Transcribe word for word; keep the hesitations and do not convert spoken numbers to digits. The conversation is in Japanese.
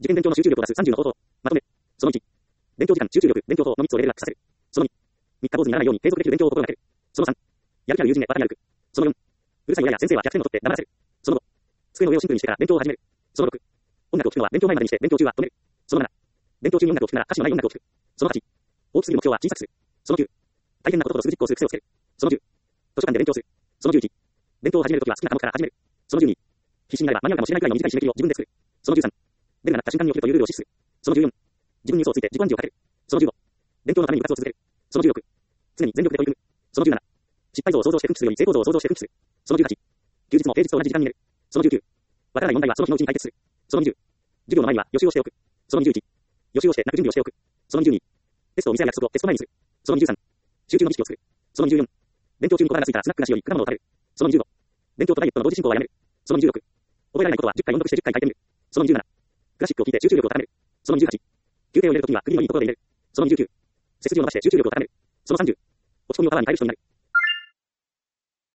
受験勉強の集中力を出すさんじゅうの方法。まとめ。そのいち。勉強時間、集中力、勉強法のみっつをレベルアップさせる。そのに。三日坊主にならないように継続できる勉強を心がける。そのさん。やる気ある友人へ渡り歩く。そのよん。うるさい親や先生はひゃくてんを取って黙らせる。そのご。机の上をシンプルにしてから勉強を始める。そのろく。音楽を聴くのは勉強前までにして勉強中は止める。そのなな。勉強中に音楽を聴くなら歌詞のない音楽を聴く。そのはち。大きすぎる目標は小さくする。そのきゅう。大変なこととすぐ実行する癖をつける。そのじゅう。図書館で勉強する。そのじゅういち。勉強を始めるときは好きな科目から始める。そのじゅうに。必死になれば間に合うかもしれないくらいの短い締め切りを自分で作る。そのじゅうさん。ベルが鳴った瞬間に起きるというルールを実施する。そのじゅうよん。自分に嘘をついて自己暗示をかける。そのじゅうご。勉強のために部活を続ける。そのじゅうろく。常に全力で取り組む。そのじゅうなな。失敗像を想像して奮起するより成功像を想像して奮起する。そのじゅうはち。休日も平日と同じ時間に寝る。そのじゅうきゅう。わからない問題はその日のうちに解決する。そのにじゅう。授業の前には予習をしておく。そのにじゅういち。予習をして泣く準備をしておく。そのにじゅうに。テストを見せ合う約束をテスト前にする。そのにじゅうさん。集中の意識を作る。そのにじゅうよん。勉強中に小腹がついたらスナック菓子より果物を食べる。そのにじゅうご。勉強とダイエットの同時進行はやめる。そのにじゅうろく。覚えられないことはじゅっかい音読してじゅっかい書いてみる。そのにじゅうなな。クラシックを聞いて集中力を高める。そのにじゅうはち。休憩を入れるときには首のいいところで入れる。そのにじゅうきゅう。背筋を伸ばして集中力を高める。そのさんじゅう。落ち込みをパワーに変える人になる。